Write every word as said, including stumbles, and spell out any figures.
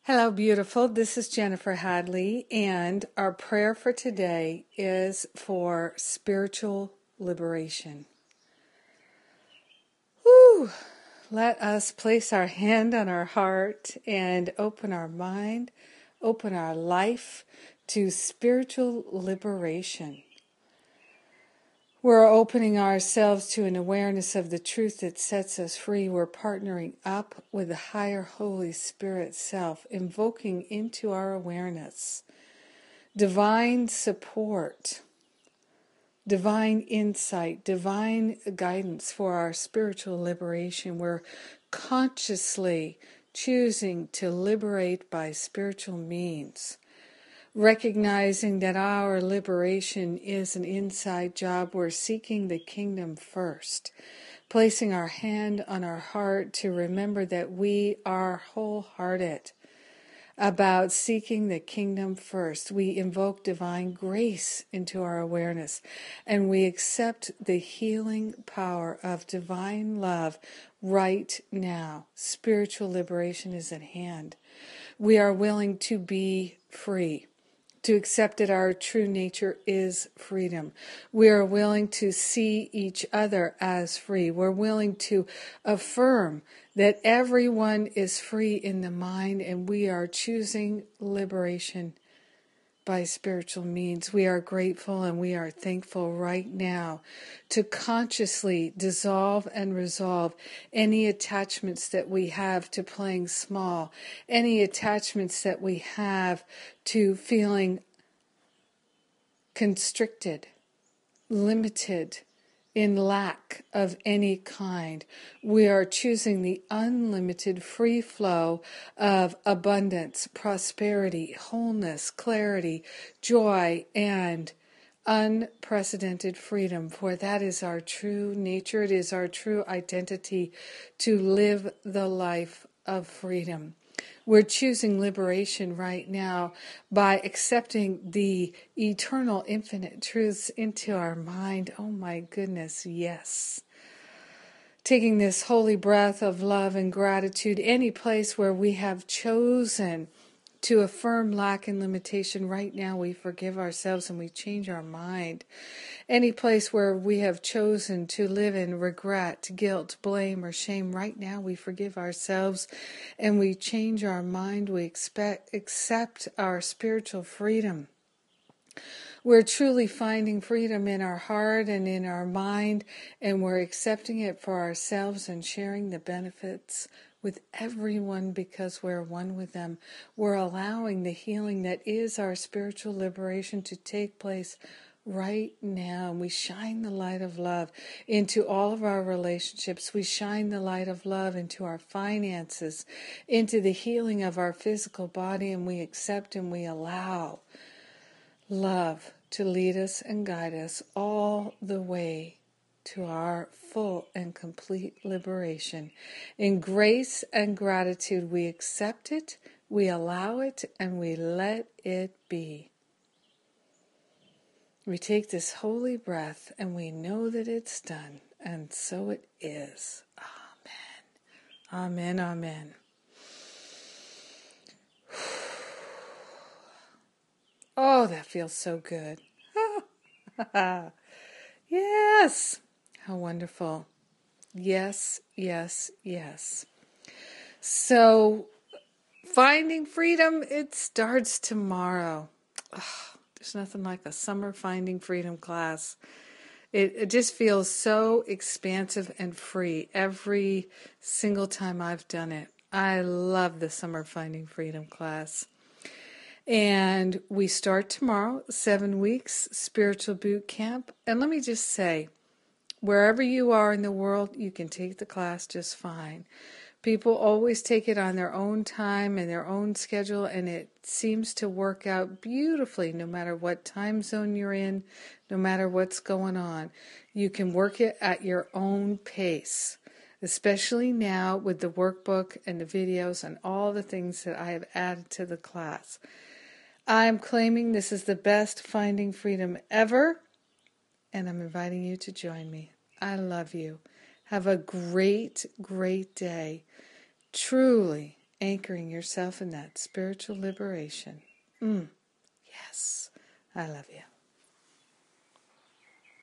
Hello, beautiful. This is Jennifer Hadley, and our prayer for today is for spiritual liberation. Whew. Let us place our hand on our heart and open our mind, open our life to spiritual liberation. We're opening ourselves to an awareness of the truth that sets us free. We're partnering up with the higher Holy Spirit self, invoking into our awareness divine support, divine insight, divine guidance for our spiritual liberation. We're consciously choosing to liberate by spiritual means, recognizing that our liberation is an inside job. We're seeking the kingdom first, placing our hand on our heart to remember that we are wholehearted about seeking the kingdom first. We invoke divine grace into our awareness, and we accept the healing power of divine love right now. Spiritual liberation is at hand. We are willing to be free, to accept that our true nature is freedom. We are willing to see each other as free. We're willing to affirm that everyone is free in the mind, and we are choosing liberation by spiritual means. We are grateful and we are thankful right now to consciously dissolve and resolve any attachments that we have to playing small, any attachments that we have to feeling constricted, limited, in lack of any kind. We are choosing the unlimited free flow of abundance, prosperity, wholeness, clarity, joy, and unprecedented freedom, for that is our true nature. It is our true identity to live the life of freedom. We're choosing liberation right now by accepting the eternal, infinite truths into our mind. Oh my goodness, yes. Taking this holy breath of love and gratitude, any place where we have chosen to affirm lack and limitation, right now we forgive ourselves and we change our mind. Any place where we have chosen to live in regret, guilt, blame, or shame, right now we forgive ourselves and we change our mind. We expect, accept our spiritual freedom. We're truly finding freedom in our heart and in our mind, and we're accepting it for ourselves and sharing the benefits with everyone because we're one with them. We're allowing the healing that is our spiritual liberation to take place right now. And we shine the light of love into all of our relationships. We shine the light of love into our finances, into the healing of our physical body, and we accept and we allow love to lead us and guide us all the way to our full and complete liberation. In grace and gratitude, we accept it, we allow it, and we let it be. We take this holy breath and we know that it's done, and so it is. Amen. Amen, amen. Oh, that feels so good. Yes. How wonderful. Yes, yes, yes. So, finding freedom, it starts tomorrow. Oh, there's nothing like a summer Finding Freedom class. It, it just feels so expansive and free every single time I've done it. I love the summer Finding Freedom class. And we start tomorrow, seven weeks, spiritual boot camp. And let me just say, wherever you are in the world, you can take the class just fine. People always take it on their own time and their own schedule, and it seems to work out beautifully no matter what time zone you're in, no matter what's going on. You can work it at your own pace, especially now with the workbook and the videos and all the things that I have added to the class. I am claiming this is the best Finding Freedom ever, and I'm inviting you to join me. I love you. Have a great, great day. Truly anchoring yourself in that spiritual liberation. Mm, yes, I love you.